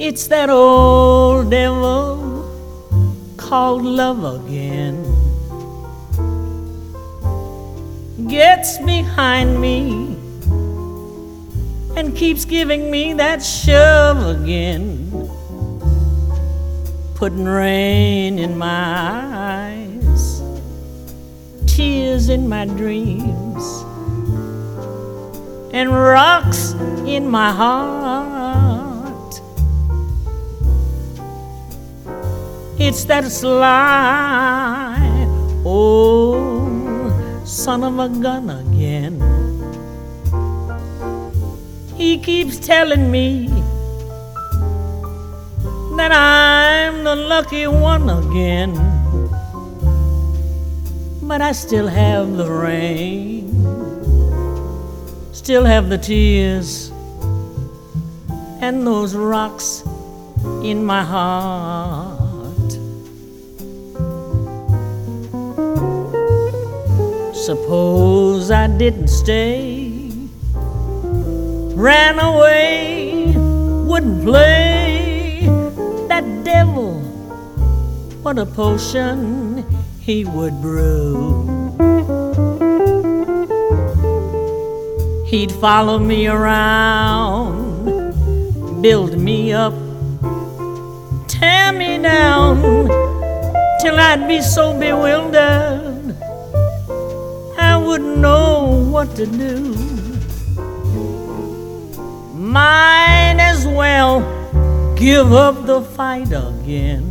It's that old devil called love again. Gets behind me and keeps giving me that shove again, putting rain in my eyes, tears in my dreams, and rocks in my heart. It's that sly old son of a gun again. He keeps telling me that I'm the lucky one again, but I still have the rain, still have the tears, and those rocks in my heart. Suppose I didn't stay, ran away, wouldn't play, that devil, what a potion he would brew. He'd follow me around, build me up, tear me down, till I'd be so bewildered I wouldn't know what to do. Might as well give up the fight again.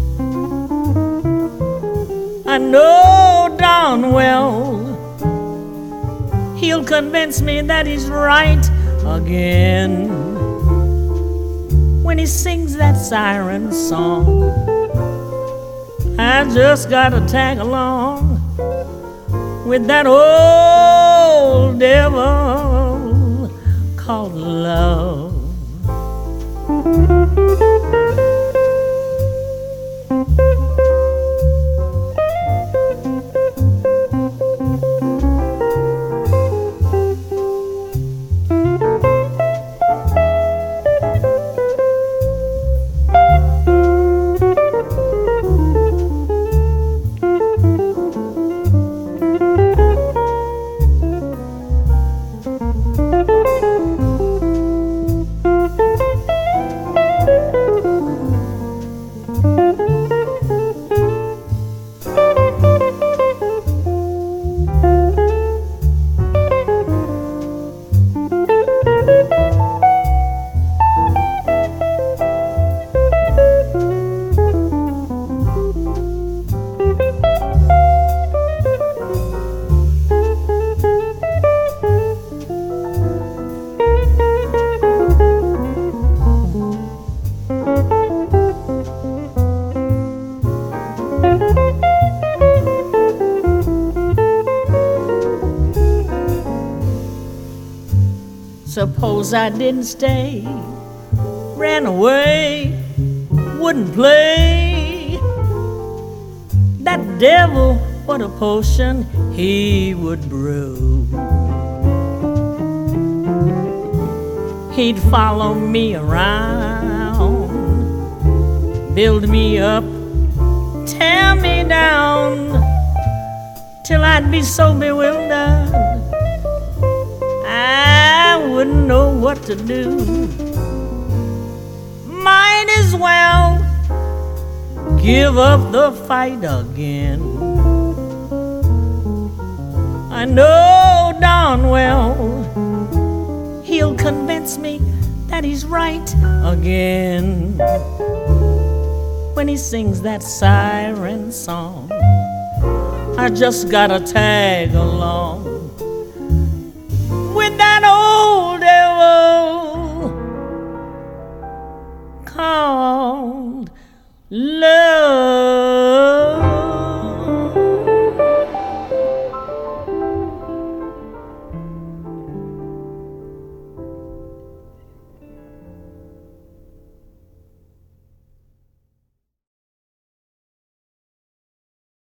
I know darn well he'll convince me that he's right again when he sings that siren song. I just gotta tag along with that old devil called love. Suppose I didn't stay, ran away, wouldn't play, that devil, what a potion he would brew. He'd follow me around, build me up, tear me down, till I'd be so bewildered I wouldn't know what to do. Might as well give up the fight again. I know darn well he'll convince me that he's right again when he sings that siren song. I just gotta tag along